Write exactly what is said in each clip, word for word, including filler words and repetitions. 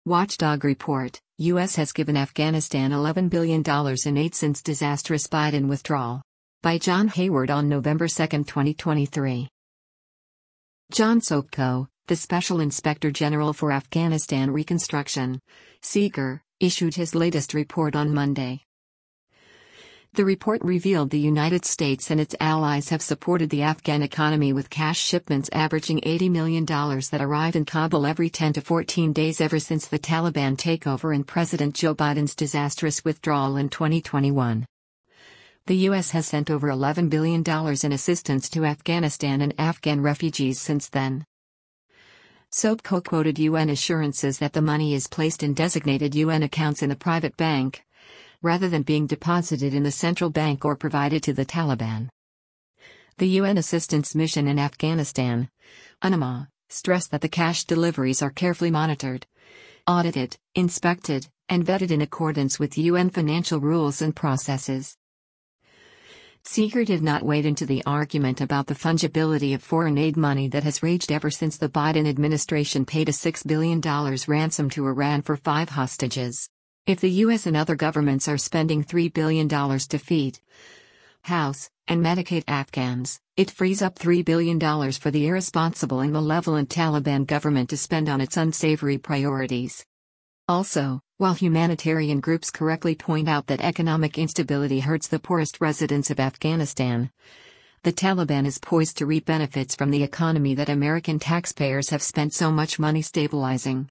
Watchdog report, U S has given Afghanistan eleven billion dollars in aid since disastrous Biden withdrawal. By John Hayward on November second, twenty twenty-three. John Sopko, the Special Inspector General for Afghanistan Reconstruction, SEAGR, issued his latest report on Monday. The report revealed the United States and its allies have supported the Afghan economy with cash shipments averaging eighty million dollars that arrive in Kabul every ten to fourteen days ever since the Taliban takeover and President Joe Biden's disastrous withdrawal in twenty twenty-one. The U S has sent over eleven billion dollars in assistance to Afghanistan and Afghan refugees since then. Sopko quoted U N assurances that the money is placed in designated U N accounts in a private bank, rather than being deposited in the central bank or provided to the Taliban. The U N Assistance Mission in Afghanistan, UNAMA, stressed that the cash deliveries are carefully monitored, audited, inspected, and vetted in accordance with U N financial rules and processes. SEAGR did not wade into the argument about the fungibility of foreign aid money that has raged ever since the Biden administration paid a six billion dollars ransom to Iran for five hostages. If the U S and other governments are spending three billion dollars to feed, house, and medicate Afghans, it frees up three billion dollars for the irresponsible and malevolent Taliban government to spend on its unsavory priorities. Also, while humanitarian groups correctly point out that economic instability hurts the poorest residents of Afghanistan, the Taliban is poised to reap benefits from the economy that American taxpayers have spent so much money stabilizing.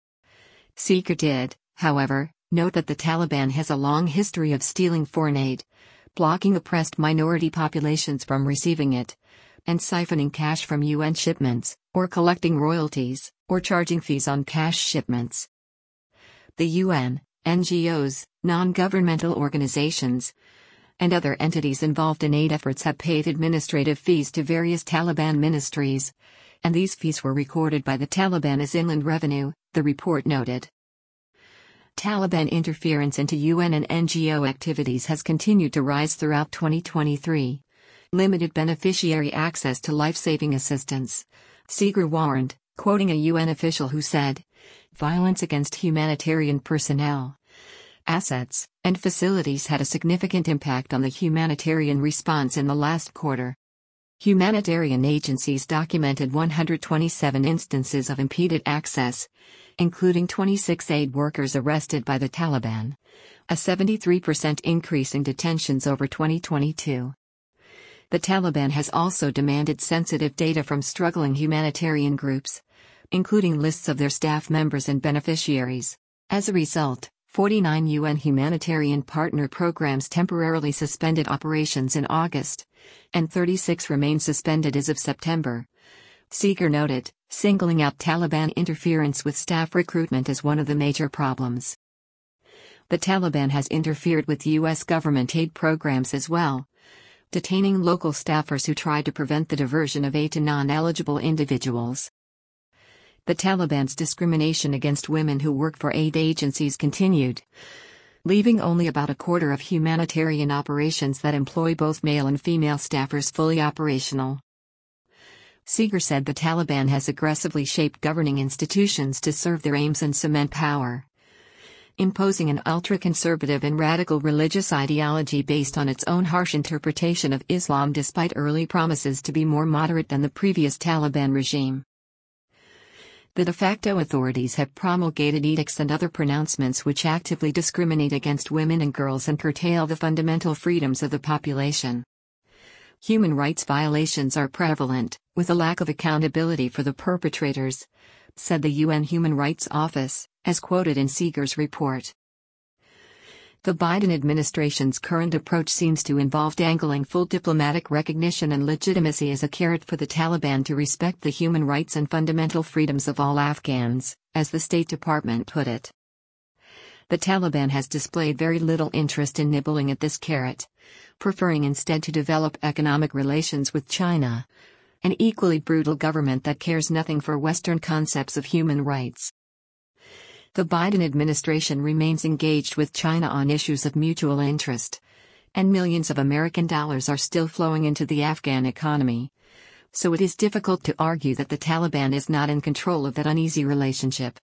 SEAGR did, however, note that the Taliban has a long history of stealing foreign aid, blocking oppressed minority populations from receiving it, and siphoning cash from U N shipments, or collecting royalties, or charging fees on cash shipments. The U N, N G Os, non-governmental organizations, and other entities involved in aid efforts have paid administrative fees to various Taliban ministries, and these fees were recorded by the Taliban as inland revenue, the report noted. Taliban interference into U N and N G O activities has continued to rise throughout twenty twenty-three. Limited beneficiary access to life-saving assistance, SEAGR warned, quoting a U N official who said, "Violence against humanitarian personnel, assets, and facilities had a significant impact on the humanitarian response in the last quarter." Humanitarian agencies documented one hundred twenty-seven instances of impeded access, including twenty-six aid workers arrested by the Taliban, a seventy-three percent increase in detentions over twenty twenty-two. The Taliban has also demanded sensitive data from struggling humanitarian groups, including lists of their staff members and beneficiaries. As a result, forty-nine U N humanitarian partner programs temporarily suspended operations in August, and thirty-six remain suspended as of September. SEAGR noted, singling out Taliban interference with staff recruitment as one of the major problems. The Taliban has interfered with U S government aid programs as well, detaining local staffers who tried to prevent the diversion of aid to non-eligible individuals. The Taliban's discrimination against women who work for aid agencies continued, leaving only about a quarter of humanitarian operations that employ both male and female staffers fully operational. SEAGR said the Taliban has aggressively shaped governing institutions to serve their aims and cement power, imposing an ultra-conservative and radical religious ideology based on its own harsh interpretation of Islam despite early promises to be more moderate than the previous Taliban regime. The de facto authorities have promulgated edicts and other pronouncements which actively discriminate against women and girls and curtail the fundamental freedoms of the population. Human rights violations are prevalent, with a lack of accountability for the perpetrators, said the U N Human Rights Office, as quoted in SEAGR's report. The Biden administration's current approach seems to involve dangling full diplomatic recognition and legitimacy as a carrot for the Taliban to respect the human rights and fundamental freedoms of all Afghans, as the State Department put it. The Taliban has displayed very little interest in nibbling at this carrot, preferring instead to develop economic relations with China, an equally brutal government that cares nothing for Western concepts of human rights. The Biden administration remains engaged with China on issues of mutual interest, and millions of American dollars are still flowing into the Afghan economy, so it is difficult to argue that the Taliban is not in control of that uneasy relationship.